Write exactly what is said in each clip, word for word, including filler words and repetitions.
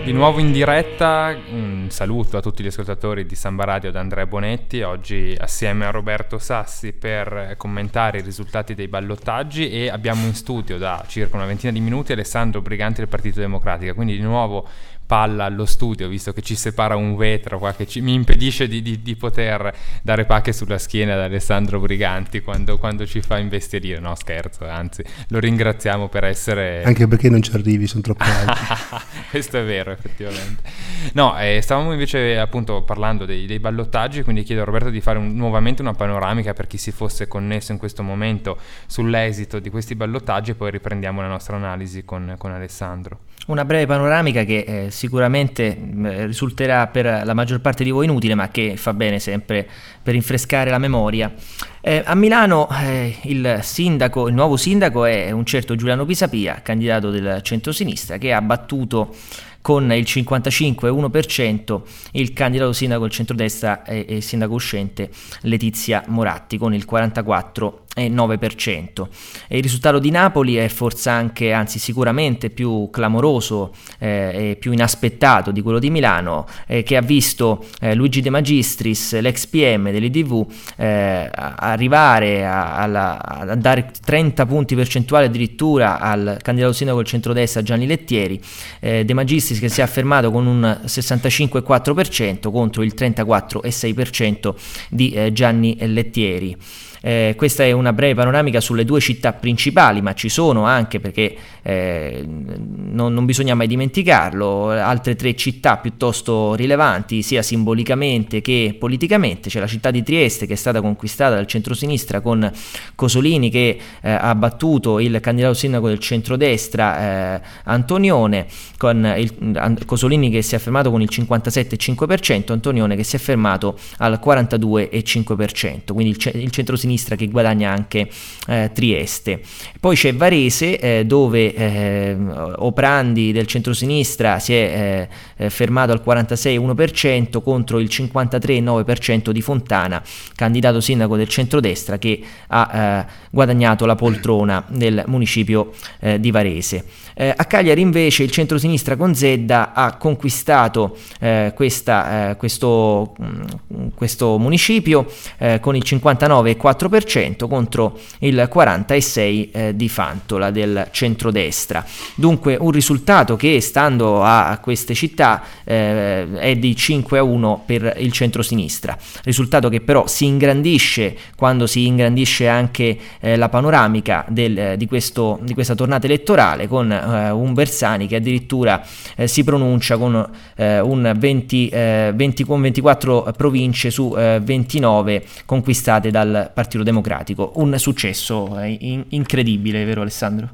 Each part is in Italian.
Di nuovo in diretta, un saluto a tutti gli ascoltatori di Samba Radio da Andrea Bonetti, oggi assieme a Roberto Sassi per commentare i risultati dei ballottaggi, e abbiamo in studio da circa una ventina di minuti Alessandro Briganti del Partito Democratico, quindi di nuovo palla allo studio, visto che ci separa un vetro qua che ci, mi impedisce di, di, di poter dare pacche sulla schiena ad Alessandro Briganti quando, quando ci fa investire. No, scherzo, anzi lo ringraziamo per essere... Anche perché non ci arrivi, sono troppo alti. Questo è vero, effettivamente. No, eh, stavamo invece appunto parlando dei, dei ballottaggi, quindi chiedo a Roberto di fare un, nuovamente una panoramica per chi si fosse connesso in questo momento sull'esito di questi ballottaggi, e poi riprendiamo la nostra analisi con, con Alessandro. Una breve panoramica che eh, sicuramente eh, risulterà per la maggior parte di voi inutile, ma che fa bene sempre per rinfrescare la memoria. Eh, a Milano eh, il sindaco, il nuovo sindaco è un certo Giuliano Pisapia, candidato del centrosinistra, che ha battuto con il cinquantacinque virgola uno per cento il candidato sindaco del centrodestra e, e sindaco uscente Letizia Moratti con il quarantaquattro virgola nove per cento. E il risultato di Napoli è forse anche, anzi sicuramente più clamoroso eh, e più inaspettato di quello di Milano, eh, che ha visto eh, Luigi De Magistris, l'ex P M dell'I D V, eh, arrivare a, alla, a dare trenta punti percentuali addirittura al candidato sindaco del centrodestra Gianni Lettieri. eh, De Magistris che si è affermato con un sessantacinque virgola quattro per cento contro il trentaquattro virgola sei per cento di eh, Gianni Lettieri. Eh, questa è una breve panoramica sulle due città principali, ma ci sono anche, perché eh, non, non bisogna mai dimenticarlo, altre tre città piuttosto rilevanti sia simbolicamente che politicamente. C'è la città di Trieste, che è stata conquistata dal centrosinistra con Cosolini, che eh, ha battuto il candidato sindaco del centrodestra eh, Antonione, con il, Cosolini che si è fermato con il cinquantasette virgola cinque per cento, Antonione che si è fermato al quarantadue virgola cinque per cento, quindi il, il centrosinistra che guadagna anche eh, Trieste. Poi c'è Varese, eh, dove eh, Oprandi del centrosinistra si è eh, fermato al quarantasei virgola uno per cento contro il cinquantatré virgola nove per cento di Fontana, candidato sindaco del centrodestra, che ha eh, guadagnato la poltrona del municipio eh, di Varese. Eh, a Cagliari invece il centrosinistra con Zedda ha conquistato eh, questa, eh, questo, mh, questo municipio eh, con il cinquantanove virgola quattro per cento contro il quaranta virgola sei per cento eh, di Fantola del centrodestra. Dunque un risultato che, stando a queste città, eh, è di cinque a uno per il centrosinistra, risultato che però si ingrandisce quando si ingrandisce anche eh, la panoramica del, eh, di, questo, di questa tornata elettorale, con eh, un Bersani che addirittura eh, si pronuncia con eh, un venti, eh, venti, con ventiquattro province su eh, ventinove conquistate dal Partito Democratico. Un successo eh, in- incredibile, vero Alessandro?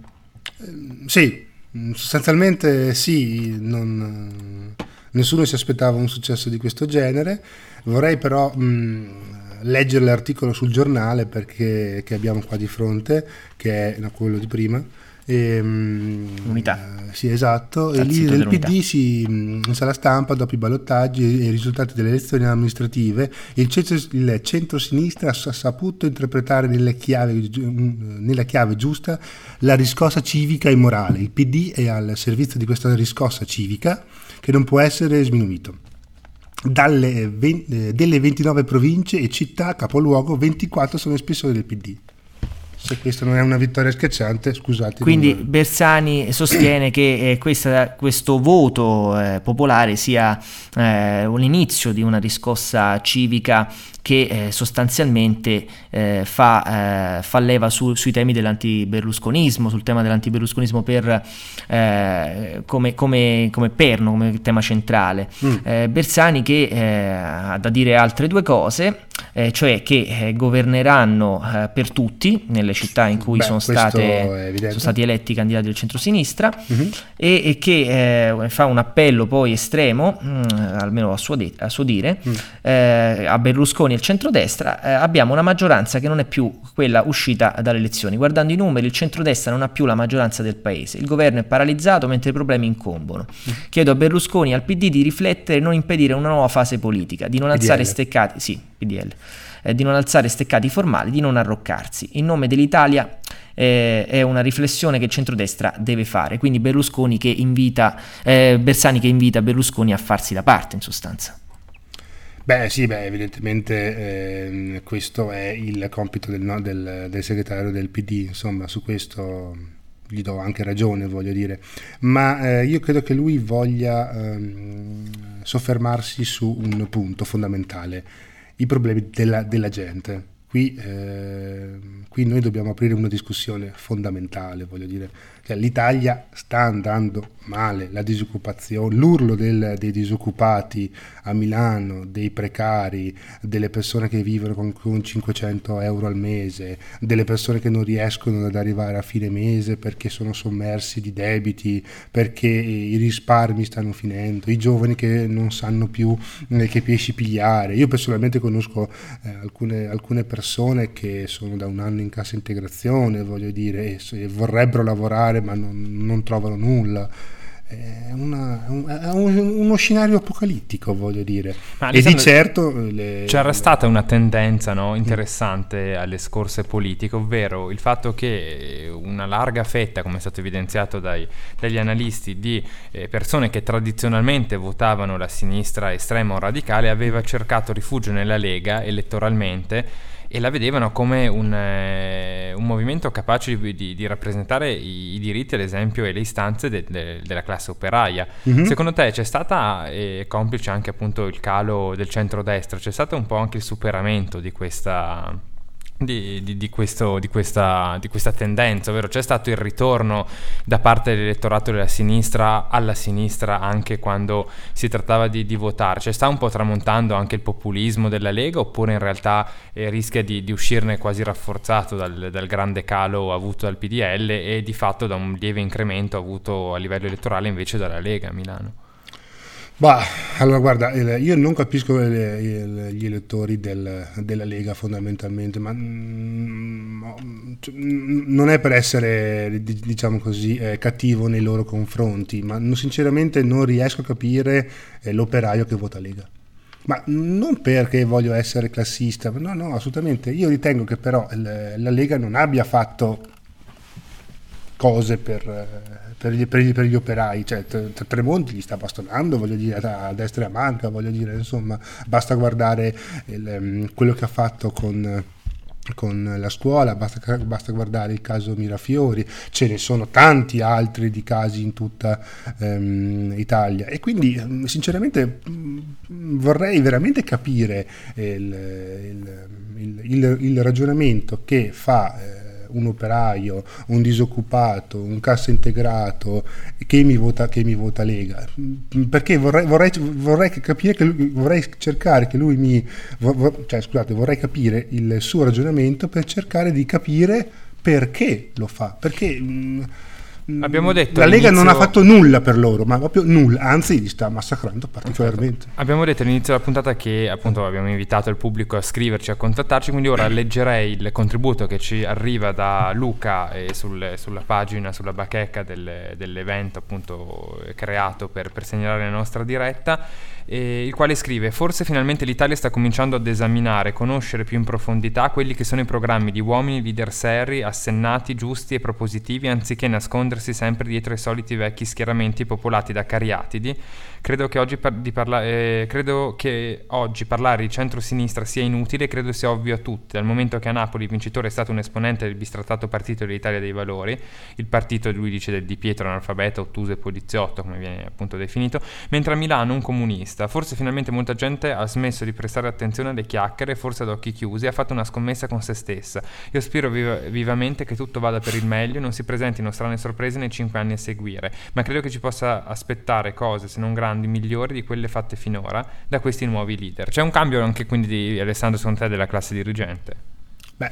Eh, sì, sostanzialmente sì, non, nessuno si aspettava un successo di questo genere. Vorrei però mh, leggere l'articolo sul giornale, perché che abbiamo qua di fronte, che è no, quello di prima. E, Unità. Eh, sì, esatto. E lì nel P D si in sala stampa, dopo i ballottaggi e i risultati delle elezioni amministrative, il, centro, il centro-sinistra ha saputo interpretare nella chiave, nella chiave giusta la riscossa civica e morale. Il P D è al servizio di questa riscossa civica che non può essere sminuito. Dalle venti, delle ventinove province e città capoluogo, ventiquattro sono espressioni del P D. Se questa non è una vittoria schiacciante, scusate. Quindi non... Bersani sostiene che eh, questa, questo voto eh, popolare sia eh, un inizio di una riscossa civica che eh, sostanzialmente eh, fa, eh, fa leva su, sui temi dell'antiberlusconismo, sul tema dell'antiberlusconismo per, eh, come, come, come perno, come tema centrale. Mm. Eh, Bersani che eh, ha da dire altre due cose, eh, cioè che eh, governeranno eh, per tutti nelle città in cui Beh, sono, state, sono stati eletti i candidati del centrosinistra, mm-hmm. e, e che eh, fa un appello poi estremo, mh, almeno a suo, de- a suo dire, mm. eh, a Berlusconi e al centrodestra. Eh, abbiamo una maggioranza che non è più quella uscita dalle elezioni. Guardando i numeri, il centrodestra non ha più la maggioranza del paese, il governo è paralizzato mentre i problemi incombono. Mm. Chiedo a Berlusconi e al P D di riflettere e non impedire una nuova fase politica, di non alzare steccati, sì, P D L, eh, di non alzare steccati formali, di non arroccarsi. In nome dell'Italia eh, è una riflessione che il centrodestra deve fare, quindi Berlusconi che invita, eh, Bersani che invita Berlusconi a farsi da parte in sostanza. Beh sì, beh, evidentemente eh, questo è il compito del, no, del, del segretario del P D, insomma su questo gli do anche ragione, voglio dire, ma eh, io credo che lui voglia ehm, soffermarsi su un punto fondamentale, i problemi della, della gente. Qui, eh, qui noi dobbiamo aprire una discussione fondamentale, voglio dire, cioè, l'Italia sta andando male, la disoccupazione, l'urlo del, dei disoccupati a Milano, dei precari, delle persone che vivono con, con cinquecento euro al mese, delle persone che non riescono ad arrivare a fine mese perché sono sommersi di debiti, perché i risparmi stanno finendo, i giovani che non sanno più eh, che pesci pigliare. Io personalmente conosco eh, alcune, alcune persone persone che sono da un anno in cassa integrazione, voglio dire, e, e vorrebbero lavorare ma non, non trovano nulla. È, una, è, un, è un, uno scenario apocalittico, voglio dire. Ma e di certo le, c'era le... stata una tendenza, no, interessante mm. alle scorse politiche, ovvero il fatto che una larga fetta, come è stato evidenziato dai, dagli analisti, di eh, persone che tradizionalmente votavano la sinistra estrema o radicale aveva cercato rifugio nella Lega elettoralmente e la vedevano come un, eh, un movimento capace di, di, di rappresentare i, i diritti, ad esempio, e le istanze de, de, della classe operaia. Mm-hmm. Secondo te c'è stata, e complice anche appunto il calo del centrodestra, c'è stato un po' anche il superamento di questa... Di, di, di, questo, di, questa, di questa tendenza, ovvero c'è stato il ritorno da parte dell'elettorato della sinistra alla sinistra anche quando si trattava di, di votare? Cioè sta un po' tramontando anche il populismo della Lega, oppure in realtà eh, rischia di, di uscirne quasi rafforzato dal, dal grande calo avuto dal P D L e di fatto da un lieve incremento avuto a livello elettorale invece dalla Lega a Milano? Bah, allora guarda, io non capisco le, le, gli elettori del, della Lega fondamentalmente, ma mm, non è per essere, diciamo così, eh, cattivo nei loro confronti, ma sinceramente non riesco a capire eh, l'operaio che vota Lega. Ma non perché voglio essere classista, no, no, assolutamente. Io ritengo che però la Lega non abbia fatto cose per... Per gli, per, gli, per gli operai, cioè Tremonti li sta bastonando, voglio dire, a destra e a manca, voglio dire, insomma, basta guardare il, quello che ha fatto con, con la scuola, basta, basta guardare il caso Mirafiori, ce ne sono tanti altri di casi in tutta um, Italia, e quindi sinceramente vorrei veramente capire il, il, il, il, il ragionamento che fa eh, un operaio, un disoccupato, un cassa integrato che mi vota, che mi vota Lega, perché vorrei, vorrei, vorrei capire che lui, vorrei cercare che lui mi vor, cioè scusate vorrei capire il suo ragionamento per cercare di capire perché lo fa, perché mh, abbiamo detto la Lega non ha fatto nulla per loro, ma proprio nulla, anzi li sta massacrando particolarmente. Abbiamo detto all'inizio della puntata che appunto abbiamo invitato il pubblico a scriverci, a contattarci, quindi ora leggerei il contributo che ci arriva da Luca e sul, sulla pagina, sulla bacheca del, dell'evento appunto creato per, per segnalare la nostra diretta, eh, il quale scrive: forse finalmente l'Italia sta cominciando ad esaminare, conoscere più in profondità quelli che sono i programmi di uomini leader seri, assennati, giusti e propositivi, anziché nascondersi sempre dietro i soliti vecchi schieramenti popolati da cariatidi. Credo che oggi, par- di parla- eh, credo che oggi parlare di centro-sinistra sia inutile, credo sia ovvio a tutti, dal momento che a Napoli il vincitore è stato un esponente del bistrattato partito dell'Italia dei Valori, il partito, lui dice, del Di Pietro, analfabeta, ottuso e poliziotto, come viene appunto definito, mentre a Milano un comunista. Forse finalmente molta gente ha smesso di prestare attenzione alle chiacchiere, forse ad occhi chiusi, ha fatto una scommessa con se stessa. Io spero viva- vivamente che tutto vada per il meglio e non si presentino strane sorprese nei cinque anni a seguire, ma credo che ci possa aspettare cose, se non grandi, migliori di quelle fatte finora da questi nuovi leader. C'è un cambio anche quindi di Alessandro, secondo te, della classe dirigente? Beh,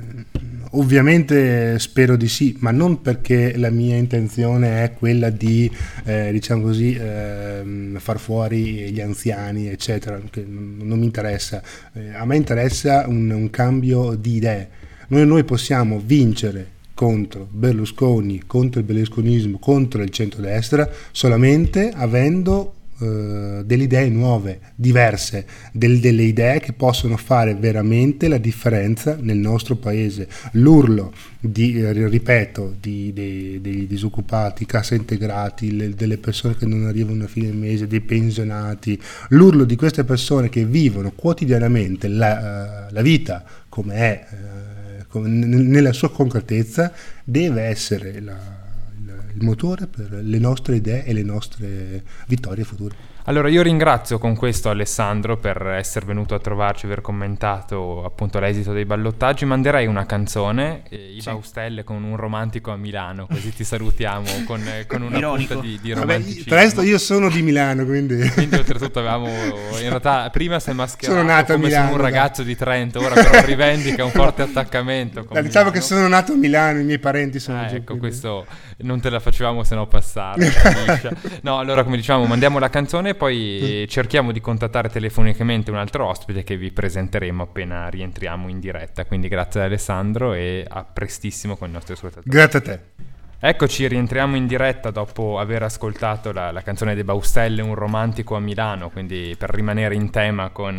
ovviamente spero di sì, ma non perché la mia intenzione è quella di eh, diciamo così eh, far fuori gli anziani eccetera, che non, non mi interessa. Eh, a me interessa un, un cambio di idee. Noi, noi possiamo vincere contro Berlusconi, contro il berlusconismo, contro il centrodestra solamente avendo eh, delle idee nuove, diverse, del, delle idee che possono fare veramente la differenza nel nostro paese. L'urlo di, eh, ripeto, di, dei, dei disoccupati, cassa integrati, le, delle persone che non arrivano a fine mese, dei pensionati, l'urlo di queste persone che vivono quotidianamente la, uh, la vita come è, uh, come n- nella sua concretezza, deve essere la, il, il motore per le nostre idee e le nostre vittorie future. Allora io ringrazio con questo Alessandro per essere venuto a trovarci, aver commentato appunto l'esito dei ballottaggi. Manderei una canzone, eh, i sì. Baustelle con un romantico a Milano, così ti salutiamo con, con una punta di, di romanticismo. Vabbè, presto io sono di Milano, quindi... quindi oltretutto avevamo, in realtà prima sei mascherato sono nato come a Milano, un ragazzo da. di Trento, ora però rivendica un forte attaccamento con diciamo Milano. Che sono nato a Milano, i miei parenti sono ah, giù, ecco, quindi. Questo non te la facevamo se no passare. No, allora come diciamo mandiamo la canzone e poi cerchiamo di contattare telefonicamente un altro ospite che vi presenteremo appena rientriamo in diretta. Quindi grazie ad Alessandro e a prestissimo con i nostri ascoltatori. Grazie a te. Eccoci, rientriamo in diretta dopo aver ascoltato la, la canzone dei Baustelle, un romantico a Milano, quindi per rimanere in tema con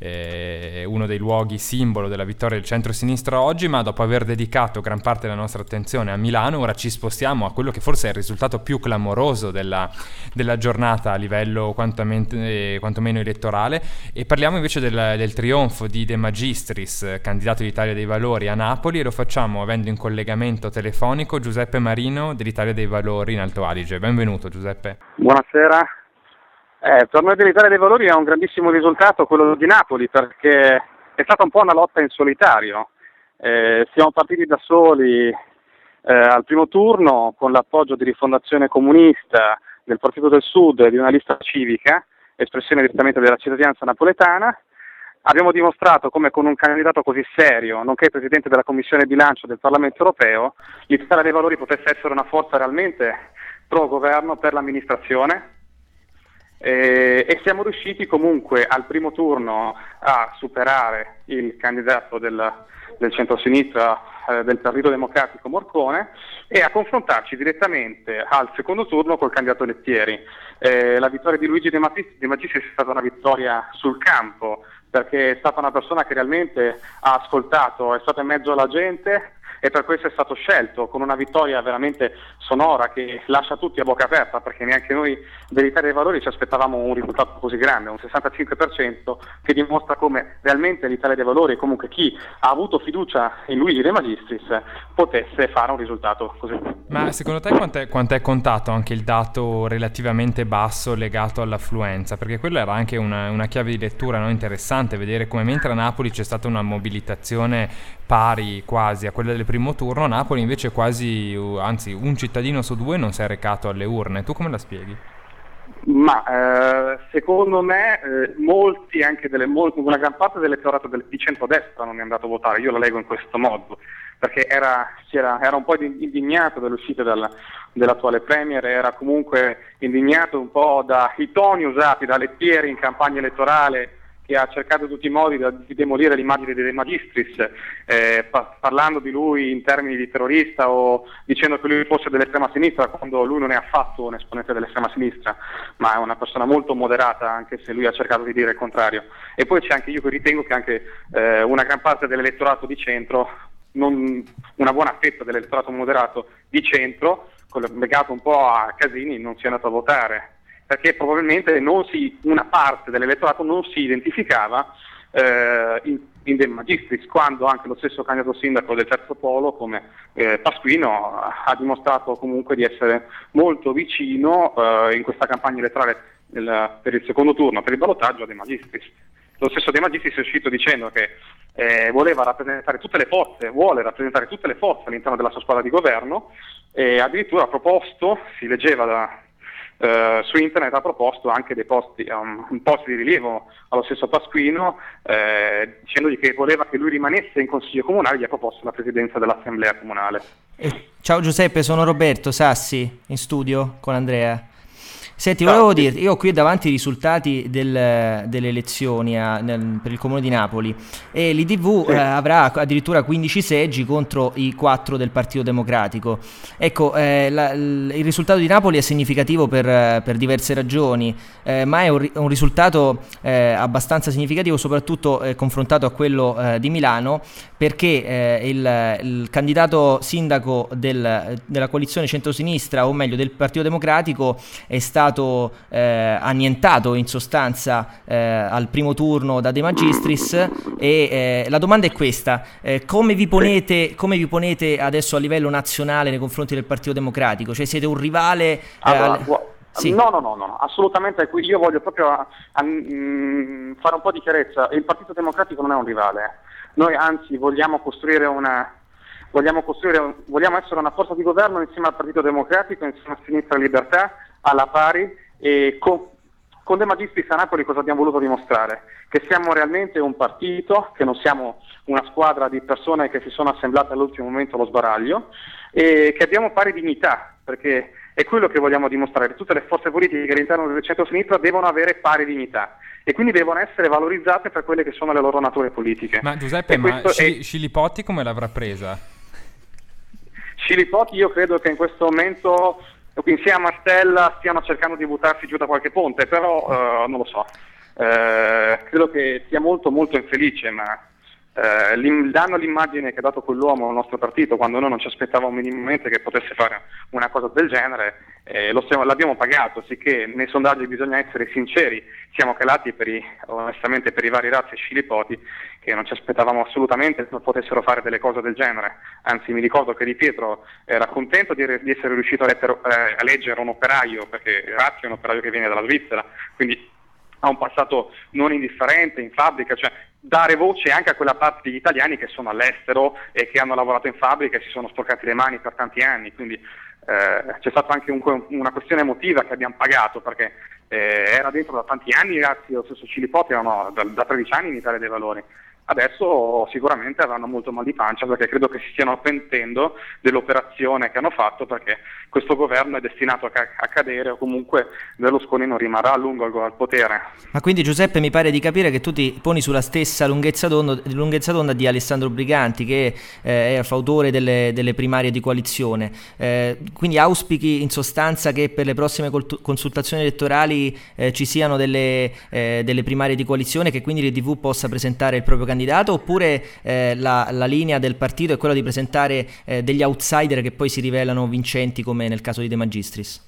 eh, uno dei luoghi simbolo della vittoria del centro-sinistra oggi, ma dopo aver dedicato gran parte della nostra attenzione a Milano, ora ci spostiamo a quello che forse è il risultato più clamoroso della, della giornata a livello quantomeno, quantomeno elettorale, e parliamo invece del, del trionfo di De Magistris, candidato di Italia dei Valori a Napoli, e lo facciamo avendo in collegamento telefonico Giuseppe Marino dell'Italia dei Valori in Alto Adige. Benvenuto Giuseppe. Buonasera. Eh, per noi dell'Italia dei Valori è un grandissimo risultato quello di Napoli, perché è stata un po' una lotta in solitario. Eh, siamo partiti da soli eh, al primo turno con l'appoggio di Rifondazione Comunista, del Partito del Sud e di una lista civica, espressione direttamente della cittadinanza napoletana. Abbiamo dimostrato come con un candidato così serio, nonché Presidente della Commissione Bilancio del Parlamento Europeo, l'Italia dei Valori potesse essere una forza realmente pro-governo per l'amministrazione e, e siamo riusciti comunque al primo turno a superare il candidato del, del centro-sinistra eh, del Partito Democratico Morcone e a confrontarci direttamente al secondo turno col candidato Lettieri. Eh, la vittoria di Luigi De Magistris è stata una vittoria sul campo, perché è stata una persona che realmente ha ascoltato, è stata in mezzo alla gente e per questo è stato scelto, con una vittoria veramente sonora che lascia tutti a bocca aperta, perché neanche noi dell'Italia dei Valori ci aspettavamo un risultato così grande, un sessantacinque per cento, che dimostra come realmente l'Italia dei Valori e comunque chi ha avuto fiducia in Luigi De Magistris potesse fare un risultato così. Ma secondo te quant'è, quant'è contato anche il dato relativamente basso legato all'affluenza? Perché quella era anche una, una chiave di lettura, no? Interessante vedere come mentre a Napoli c'è stata una mobilitazione pari quasi a quella del primo turno, a Napoli invece quasi, anzi un cittadino su due non si è recato alle urne. Tu come la spieghi? Ma eh, secondo me eh, molti, anche delle, molti, una gran parte dell'elettorato del, di centrodestra non è andato a votare, io la leggo in questo modo, perché era, era, era un po' indignato dall'uscita del, dell'attuale Premier, era comunque indignato un po' dai toni usati da Lettieri in campagna elettorale, che ha cercato in tutti i modi di demolire l'immagine di De Magistris, eh, pa- parlando di lui in termini di terrorista o dicendo che lui fosse dell'estrema sinistra, quando lui non è affatto un esponente dell'estrema sinistra, ma è una persona molto moderata, anche se lui ha cercato di dire il contrario. E poi c'è anche, io che ritengo che anche eh, una gran parte dell'elettorato di centro, non, una buona fetta dell'elettorato moderato di centro, legato un po' a Casini, non sia andato a votare, perché probabilmente non si, una parte dell'elettorato non si identificava eh, in, in De Magistris, quando anche lo stesso candidato sindaco del terzo polo come eh, Pasquino ha dimostrato comunque di essere molto vicino eh, in questa campagna elettorale del, per il secondo turno, per il ballottaggio a De Magistris. Lo stesso De Magistris è uscito dicendo che eh, voleva rappresentare tutte le forze, vuole rappresentare tutte le forze all'interno della sua squadra di governo e addirittura ha proposto, si leggeva da Uh, su internet, ha proposto anche dei posti, um, un posto di rilievo allo stesso Pasquino, eh, dicendogli che voleva che lui rimanesse in consiglio comunale, gli ha proposto la presidenza dell'assemblea comunale. Eh, ciao Giuseppe, sono Roberto Sassi in studio con Andrea. Senti, volevo dirti, io ho qui davanti i risultati del, delle elezioni a, nel, per il Comune di Napoli, e l'I D V sì. eh, avrà addirittura quindici seggi contro i quattro del Partito Democratico. Ecco, eh, la, il, il risultato di Napoli è significativo per, per diverse ragioni, eh, ma è un, un risultato eh, abbastanza significativo soprattutto eh, confrontato a quello eh, di Milano, perché eh, il, il candidato sindaco del, della coalizione centrosinistra, o meglio del Partito Democratico, è stato Eh, annientato in sostanza eh, al primo turno da De Magistris, e eh, la domanda è questa: eh, come vi ponete come vi ponete adesso a livello nazionale nei confronti del Partito Democratico? Cioè siete un rivale? Eh, allora, al... sì. no, no, no, no, assolutamente. Io voglio proprio a, a, mh, fare un po' di chiarezza. Il Partito Democratico non è un rivale. Noi anzi vogliamo costruire una vogliamo costruire vogliamo essere una forza di governo insieme al Partito Democratico, insieme a Sinistra e Libertà, alla pari, e con, con De Magistris a Napoli cosa abbiamo voluto dimostrare? Che siamo realmente un partito, che non siamo una squadra di persone che si sono assemblate all'ultimo momento allo sbaraglio, e che abbiamo pari dignità, perché è quello che vogliamo dimostrare. Tutte le forze politiche all'interno del centro-sinistra devono avere pari dignità e quindi devono essere valorizzate per quelle che sono le loro nature politiche. Ma Giuseppe, ma Sci- è... Scilipoti come l'avrà presa? Scilipoti io credo che in questo momento insieme a Stella stiano cercando di buttarsi giù da qualche ponte, però uh, non lo so, uh, credo che sia molto molto infelice, ma uh, l'im- danno l'immagine che ha dato quell'uomo al nostro partito quando noi non ci aspettavamo minimamente che potesse fare una cosa del genere, eh, lo stiamo, l'abbiamo pagato, sicché nei sondaggi bisogna essere sinceri, siamo calati per i, onestamente per i vari razzi e scilipoti che non ci aspettavamo assolutamente che potessero fare delle cose del genere. Anzi, mi ricordo che Di Pietro era contento di, di essere riuscito a, lettero, eh, a leggere un operaio, perché Razzi è un operaio che viene dalla Svizzera, quindi ha un passato non indifferente in fabbrica, cioè dare voce anche a quella parte degli italiani che sono all'estero e che hanno lavorato in fabbrica e si sono sporcati le mani per tanti anni, quindi eh, c'è stata anche un, una questione emotiva che abbiamo pagato, perché eh, era dentro da tanti anni, Razzi e lo stesso Scilipoti erano da, da tredici anni in Italia dei Valori. Adesso sicuramente avranno molto mal di pancia, perché credo che si stiano pentendo dell'operazione che hanno fatto, perché questo governo è destinato a, ca- a cadere, o comunque Berlusconi non rimarrà a lungo al, al potere. Ma quindi, Giuseppe, mi pare di capire che tu ti poni sulla stessa lunghezza d'onda, lunghezza d'onda di Alessandro Briganti, che eh, è fautore delle, delle primarie di coalizione. Eh, quindi auspichi in sostanza che per le prossime col- consultazioni elettorali eh, ci siano delle, eh, delle primarie di coalizione, che quindi l'I D V possa presentare il proprio candidato, oppure eh, la, la linea del partito è quella di presentare eh, degli outsider che poi si rivelano vincenti, come nel caso di De Magistris?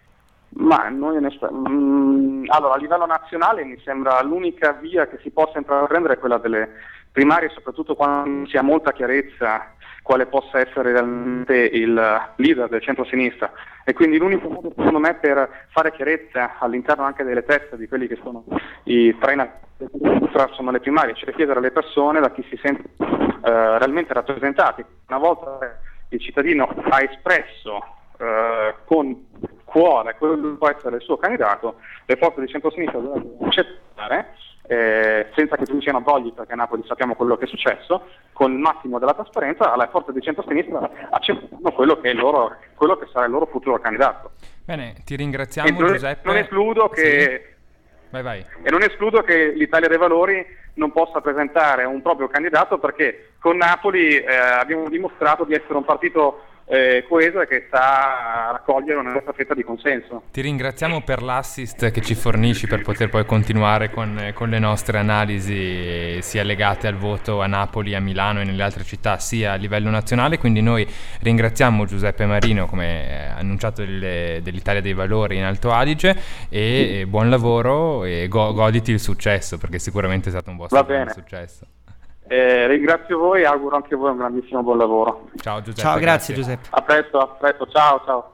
Ma noi onest- mm, allora, a livello nazionale mi sembra l'unica via che si possa intraprendere è quella delle primarie, soprattutto quando si ha molta chiarezza quale possa essere realmente il leader del centro-sinistra, e quindi l'unico modo secondo me per fare chiarezza all'interno anche delle teste di quelli che sono i trainer sono le primarie, cioè chiedere alle persone da chi si sente eh, realmente rappresentati. Una volta il cittadino ha espresso eh, con cuore quello che può essere il suo candidato, le forze di centro-sinistra devono accettare, eh, senza che ci siano brogli, perché a Napoli sappiamo quello che è successo, con il massimo della trasparenza, alle forze di centro-sinistra accettano quello che è il loro, quello che sarà il loro futuro candidato. Bene, ti ringraziamo, non, Giuseppe. Non escludo che sì. Vai, vai. E non escludo che l'Italia dei Valori non possa presentare un proprio candidato, perché con Napoli eh, abbiamo dimostrato di essere un partito eh, coeso e che sa raccogliere una nostra fetta di consenso. Ti ringraziamo per l'assist che ci fornisci per poter poi continuare con, con le nostre analisi, sia legate al voto a Napoli, a Milano e nelle altre città, sia a livello nazionale. Quindi noi ringraziamo Giuseppe Marino, come annunciato, delle, dell'Italia dei Valori in Alto Adige, e, e buon lavoro, e go, goditi il successo, perché sicuramente è stato un vostro successo. Eh, ringrazio voi e auguro anche a voi un grandissimo buon lavoro. Ciao Giuseppe. Ciao, grazie, grazie Giuseppe. A presto, a presto, ciao, ciao.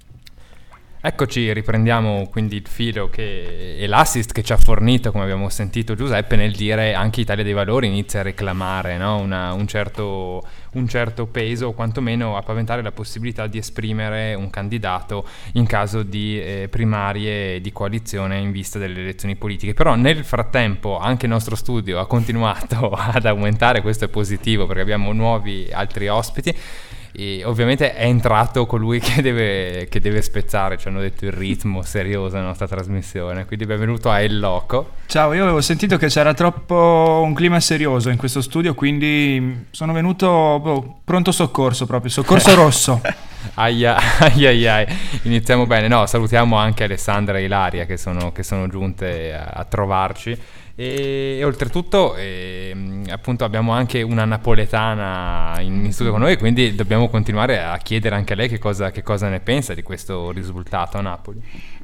Eccoci, riprendiamo quindi il filo che, e l'assist che ci ha fornito, come abbiamo sentito Giuseppe, nel dire anche Italia dei Valori inizia a reclamare, no? Una, un, certo, un certo peso, o quantomeno a paventare la possibilità di esprimere un candidato in caso di eh, primarie di coalizione in vista delle elezioni politiche. Però nel frattempo anche il nostro studio ha continuato ad aumentare, questo è positivo perché abbiamo nuovi altri ospiti. e ovviamente è entrato colui che deve, che deve spezzare, ci hanno detto il ritmo serioso della nostra trasmissione, quindi benvenuto a El Loco. Ciao, io avevo sentito che c'era troppo un clima serioso in questo studio, quindi sono venuto boh, pronto soccorso proprio, soccorso rosso. Aia, aia, aia, aia. Iniziamo bene. No, salutiamo anche Alessandra e Ilaria che sono, che sono giunte a, a trovarci. E, e oltretutto, e, appunto, abbiamo anche una napoletana in, in studio con noi, quindi dobbiamo continuare a chiedere anche a lei che cosa, che cosa ne pensa di questo risultato a Napoli.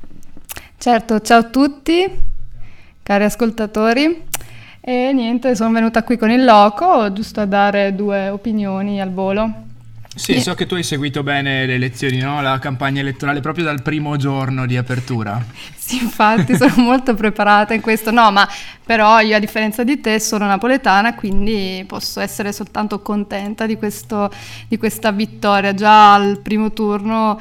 Certo, ciao a tutti, cari ascoltatori. E niente, sono venuta qui con il Loco, giusto a dare due opinioni al volo. Sì, so che tu hai seguito bene le elezioni, no? La campagna elettorale proprio dal primo giorno di apertura. Sì, infatti sono molto preparata in questo. No, ma però io a differenza di te sono napoletana, quindi posso essere soltanto contenta di, questo, di questa vittoria. Già al primo turno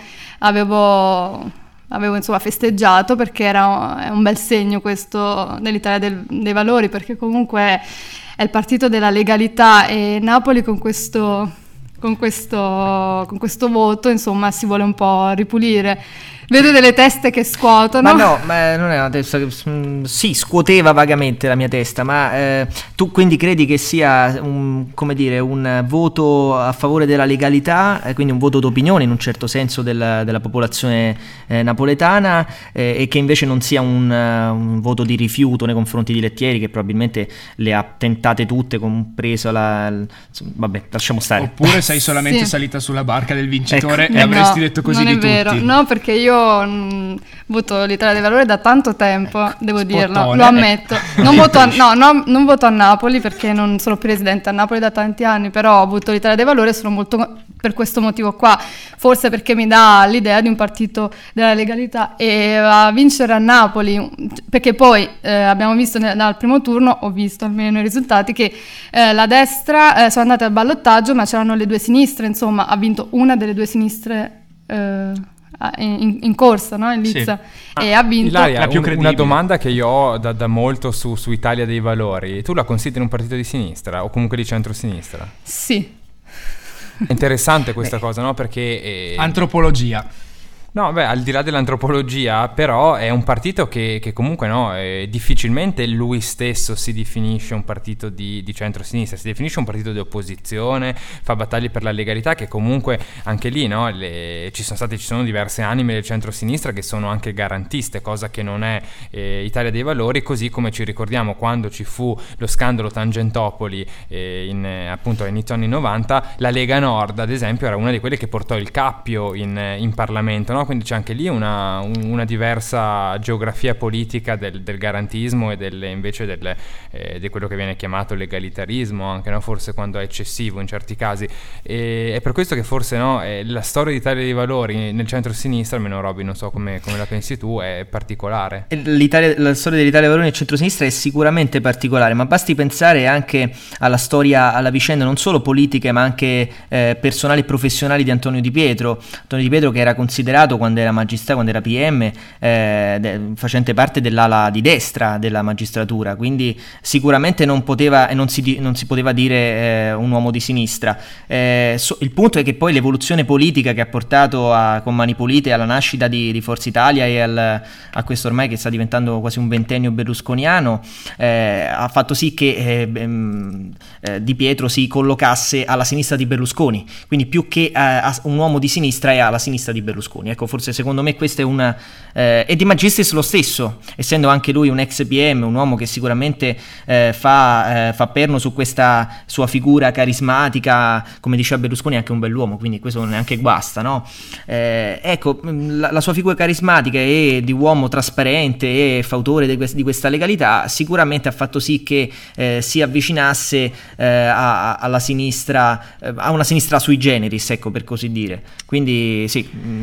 avevo, avevo insomma festeggiato, perché era un bel segno questo dell'Italia del, dei Valori, perché comunque è il partito della legalità e Napoli con questo... Con questo, con questo voto, insomma, si vuole un po' ripulire. Vedo delle teste che scuotono. Ma no, ma non è una testa che... Sì, scuoteva vagamente la mia testa, ma eh, tu quindi credi che sia un, come dire, un voto a favore della legalità, eh, quindi un voto d'opinione in un certo senso del, della popolazione eh, napoletana, eh, e che invece non sia un, uh, un voto di rifiuto nei confronti di Lettieri, che probabilmente le ha tentate tutte, compreso la... la vabbè, lasciamo stare. Oppure sei solamente sì. salita sulla barca del vincitore, ecco, e avresti no, detto così non di è vero. tutti. No, perché io Mh, voto l'Italia dei Valori da tanto tempo, devo Spottone. dirlo, lo ammetto. Non voto, a, no, no, non voto a Napoli perché non sono presidente a Napoli da tanti anni, però voto l'Italia dei Valori e sono molto per questo motivo qua, forse perché mi dà l'idea di un partito della legalità, e a vincere a Napoli, perché poi eh, abbiamo visto nel, dal primo turno, ho visto almeno i risultati, che eh, la destra eh, sono andate al ballottaggio, ma c'erano le due sinistre, insomma ha vinto una delle due sinistre eh, In, in corsa, no? In lizza, sì. E ah, ha vinto. Ilaria, la più un, una domanda che io ho da, da molto su, su Italia dei Valori: tu la consideri un partito di sinistra o comunque di centrosinistra? Sì. È interessante questa cosa, no? Perché eh... antropologia. No, beh, al di là dell'antropologia, però è un partito che, che comunque no, eh, difficilmente lui stesso si definisce un partito di, di centro-sinistra, si definisce un partito di opposizione, fa battaglie per la legalità, che comunque anche lì, no, le, ci sono state, ci sono diverse anime del centro-sinistra che sono anche garantiste, cosa che non è eh, Italia dei Valori, così come ci ricordiamo quando ci fu lo scandalo Tangentopoli eh, in, eh, appunto all'inizio anni novanta, la Lega Nord ad esempio era una di quelle che portò il cappio in, in Parlamento, no? Quindi c'è anche lì una, una diversa geografia politica del, del garantismo e del, invece del, eh, di quello che viene chiamato legalitarismo, anche no? Forse quando è eccessivo in certi casi, e è per questo che forse no, eh, la storia di Italia dei Valori nel centro-sinistra, almeno Robby, non so come, come la pensi tu, è particolare. L'Italia, la storia dell'Italia dei Valori nel centro-sinistra è sicuramente particolare, ma basti pensare anche alla storia, alla vicenda non solo politiche ma anche eh, personali e professionali di Antonio Di Pietro. Antonio Di Pietro, che era considerato quando era magistrato, quando era P M, eh, de, facente parte dell'ala di destra della magistratura, quindi sicuramente non poteva e non si, non si poteva dire eh, un uomo di sinistra. Eh, so, il punto è che poi l'evoluzione politica che ha portato a, con Mani Pulite alla nascita di, di Forza Italia e al, a questo ormai che sta diventando quasi un ventennio berlusconiano, eh, ha fatto sì che eh, eh, Di Pietro si collocasse alla sinistra di Berlusconi, quindi più che eh, un uomo di sinistra è alla sinistra di Berlusconi. Ecco, forse secondo me questa è una eh, e Di Magistris lo stesso, essendo anche lui un ex P M, un uomo che sicuramente eh, fa, eh, fa perno su questa sua figura carismatica, come diceva Berlusconi, anche un bell'uomo, quindi questo neanche guasta, no? Eh, ecco, la, la sua figura carismatica e di uomo trasparente e fautore di, quest- di questa legalità sicuramente ha fatto sì che eh, si avvicinasse eh, a, alla sinistra, eh, a una sinistra sui generis, ecco, per così dire. Quindi sì, mh, la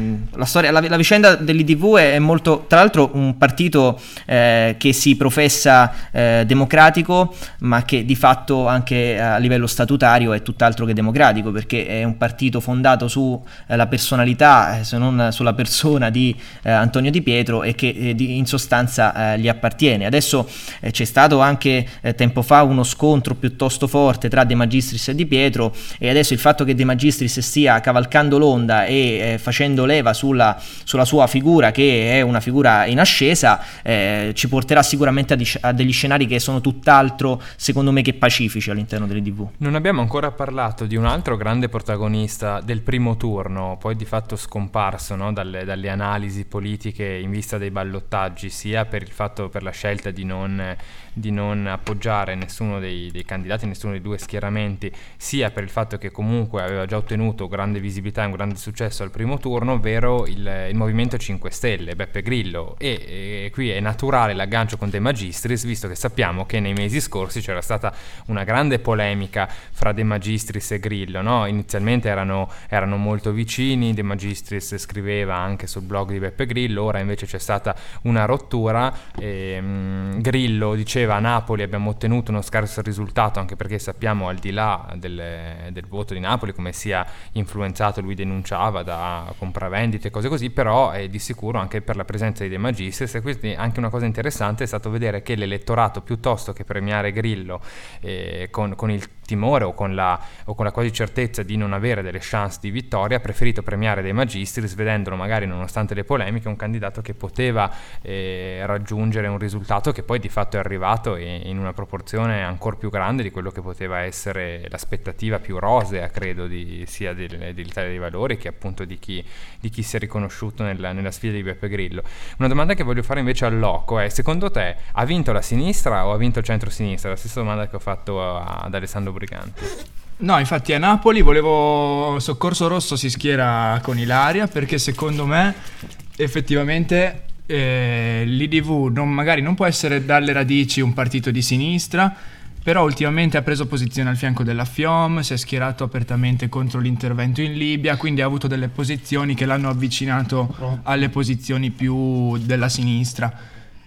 storia, la, la vicenda dell'I D V è, è molto, tra l'altro un partito eh, che si professa eh, democratico, ma che di fatto anche a livello statutario è tutt'altro che democratico, perché è un partito fondato sulla eh, personalità, eh, se non sulla persona di eh, Antonio Di Pietro, e che eh, di, in sostanza eh, gli appartiene. Adesso eh, c'è stato anche eh, tempo fa uno scontro piuttosto forte tra De Magistris e Di Pietro, e adesso il fatto che De Magistris stia cavalcando l'onda e eh, facendo leva sulla, sulla sua figura, che è una figura in ascesa, eh, ci porterà sicuramente a, di- a degli scenari che sono tutt'altro, secondo me, che pacifici all'interno dell'I D V. Non abbiamo ancora parlato di un altro grande protagonista del primo turno, poi di fatto scomparso, no, dalle, dalle analisi politiche in vista dei ballottaggi, sia per il fatto, per la scelta di non, di non appoggiare nessuno dei, dei candidati, nessuno dei due schieramenti, sia per il fatto che comunque aveva già ottenuto grande visibilità e un grande successo al primo turno, ovvero il, il Movimento cinque Stelle, Beppe Grillo. E, e qui è naturale l'aggancio con De Magistris, visto che sappiamo che nei mesi scorsi c'era stata una grande polemica fra De Magistris e Grillo, no? Inizialmente erano, erano molto vicini, De Magistris scriveva anche sul blog di Beppe Grillo, ora invece c'è stata una rottura. E, mh, Grillo diceva: a Napoli abbiamo ottenuto uno scarso risultato, anche perché sappiamo, al di là del, del voto di Napoli, come sia influenzato, lui denunciava, da compravendite e cose così, però è di sicuro anche per la presenza di De Magistris. E quindi anche una cosa interessante è stato vedere che l'elettorato, piuttosto che premiare Grillo eh, con, con il timore o con, la, o con la quasi certezza di non avere delle chance di vittoria, ha preferito premiare De Magistris, vedendolo magari, nonostante le polemiche, un candidato che poteva eh, raggiungere un risultato che poi di fatto è arrivato in una proporzione ancora più grande di quello che poteva essere l'aspettativa più rosea, credo, di, sia del, dell'Italia dei Valori che appunto di chi, di chi si è riconosciuto nella, nella sfida di Beppe Grillo. Una domanda che voglio fare invece al Loco è: secondo te ha vinto la sinistra o ha vinto il centro-sinistra? La stessa domanda che ho fatto a, ad Alessandro Briganti. No, infatti a Napoli volevo Soccorso Rosso si schiera con Ilaria, perché secondo me effettivamente eh, l'I D V non, magari non può essere dalle radici un partito di sinistra, però ultimamente ha preso posizione al fianco della F I O M, si è schierato apertamente contro l'intervento in Libia, quindi ha avuto delle posizioni che l'hanno avvicinato alle posizioni più della sinistra.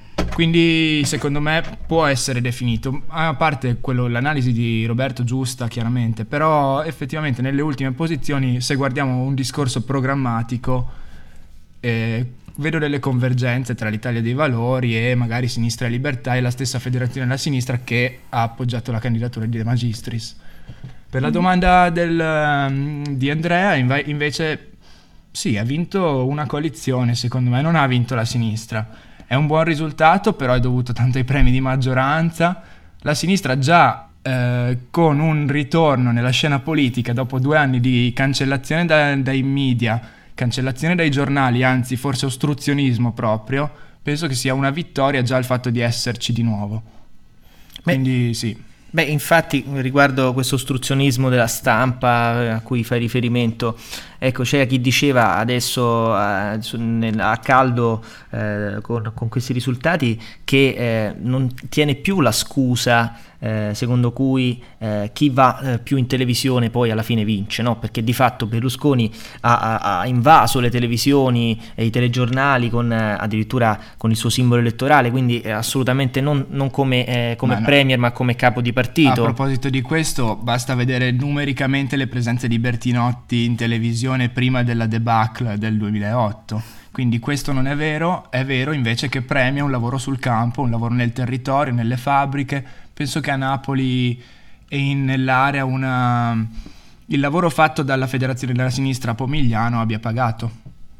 Quindi secondo me può essere definito, a parte quello, l'analisi di Roberto giusta chiaramente, però effettivamente nelle ultime posizioni, se guardiamo un discorso programmatico, eh, vedo delle convergenze tra l'Italia dei Valori e magari Sinistra e Libertà e la stessa Federazione della Sinistra che ha appoggiato la candidatura di De Magistris. Per la domanda del, di Andrea, invece sì, ha vinto una coalizione, secondo me non ha vinto la sinistra. È un buon risultato, però è dovuto tanto ai premi di maggioranza. La sinistra già eh, con un ritorno nella scena politica dopo due anni di cancellazione da, dai media, cancellazione dai giornali, anzi forse ostruzionismo proprio, penso che sia una vittoria già il fatto di esserci di nuovo. Quindi Beh. sì. Beh, infatti, riguardo questo ostruzionismo della stampa a cui fai riferimento, ecco, c'era chi diceva adesso eh, nel, a caldo eh, con, con questi risultati che eh, non tiene più la scusa eh, secondo cui eh, chi va eh, più in televisione poi alla fine vince, no? Perché di fatto Berlusconi ha, ha, ha invaso le televisioni e i telegiornali con eh, addirittura con il suo simbolo elettorale, quindi eh, assolutamente non, non come, eh, come ma premier no. ma come capo di partito. A proposito di questo, basta vedere numericamente le presenze di Bertinotti in televisione prima della debacle del duemilaotto. Quindi questo non è vero, è vero invece che premia un lavoro sul campo, un lavoro nel territorio, nelle fabbriche. Penso che a Napoli e in, nell'area una, il lavoro fatto dalla Federazione della Sinistra a Pomigliano abbia pagato.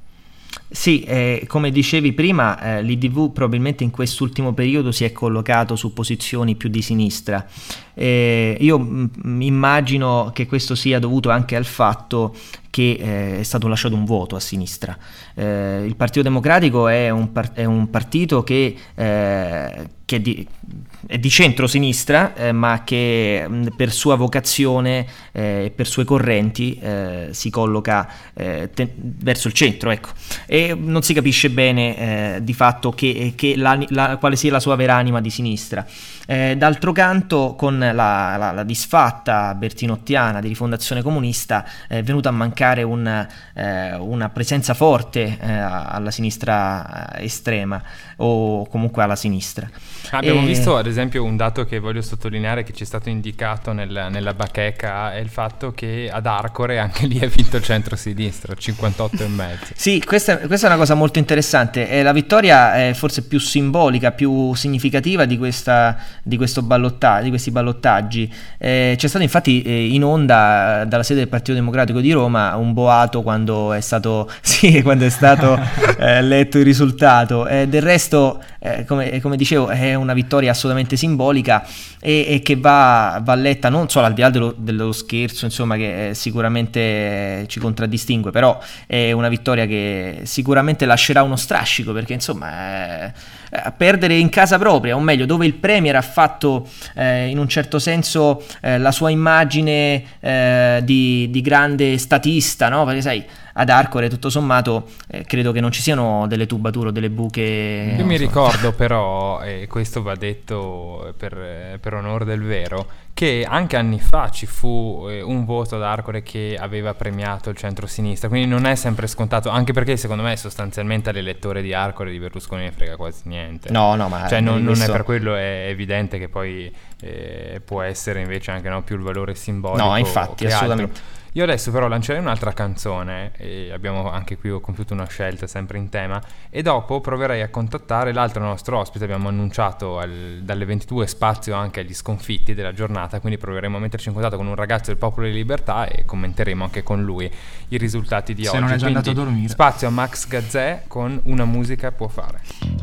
Sì, eh, come dicevi prima, eh, l'I D V probabilmente in quest'ultimo periodo si è collocato su posizioni più di sinistra. Eh, io m- immagino che questo sia dovuto anche al fatto che eh, è stato lasciato un vuoto a sinistra. Eh, il Partito Democratico è un, par- è un partito che eh, che è di, è di centro-sinistra, eh, ma che mh, per sua vocazione e eh, per sue correnti eh, si colloca eh, te- verso il centro, ecco. E non si capisce bene eh, di fatto che, che la, la, quale sia la sua vera anima di sinistra. Eh, d'altro canto, con la, la, la disfatta bertinottiana di Rifondazione Comunista è venuta a mancare un, eh, una presenza forte eh, alla sinistra estrema, o comunque alla sinistra. Abbiamo e... visto ad esempio un dato che voglio sottolineare, che ci è stato indicato nel, nella bacheca, è il fatto che ad Arcore anche lì ha vinto il centro-sinistra, cinquantotto e mezzo. Sì, questa, questa è una cosa molto interessante. Eh, la vittoria è forse più simbolica, più significativa di, questa, di, questo ballotta- di questi ballottaggi. Eh, c'è stato infatti eh, in onda dalla sede del Partito Democratico di Roma un boato quando è stato, sì, quando è stato eh, letto il risultato. Eh, del resto, eh, come, come dicevo, è una vittoria assolutamente simbolica e, e che va, va letta non solo al di là dello, dello scherzo, insomma, che eh, sicuramente ci contraddistingue, però è una vittoria che sicuramente lascerà uno strascico, perché insomma eh, perdere in casa propria, o meglio dove il Premier ha fatto eh, in un certo senso eh, la sua immagine eh, di, di grande statista, no? Perché sai, ad Arcore tutto sommato eh, credo che non ci siano delle tubature o delle buche. Io mi so. ricordo però, e questo va detto per, per onore del vero, che anche anni fa ci fu eh, un voto ad Arcore che aveva premiato il centro-sinistra, quindi non è sempre scontato, anche perché secondo me sostanzialmente all'elettore di Arcore di Berlusconi ne frega quasi niente. No, no, ma cioè non, non questo... è per quello, è evidente che poi eh, può essere invece anche no, più il valore simbolico. No, infatti, assolutamente. Altro. Io adesso però lancerei un'altra canzone, e abbiamo anche qui ho compiuto una scelta sempre in tema, e dopo proverei a contattare l'altro nostro ospite. Abbiamo annunciato al, dalle ventidue spazio anche agli sconfitti della giornata, quindi proveremo a metterci in contatto con un ragazzo del Popolo di Libertà e commenteremo anche con lui i risultati di Se oggi. non è già quindi andato a dormire. Spazio a Max Gazzè con Una musica può fare.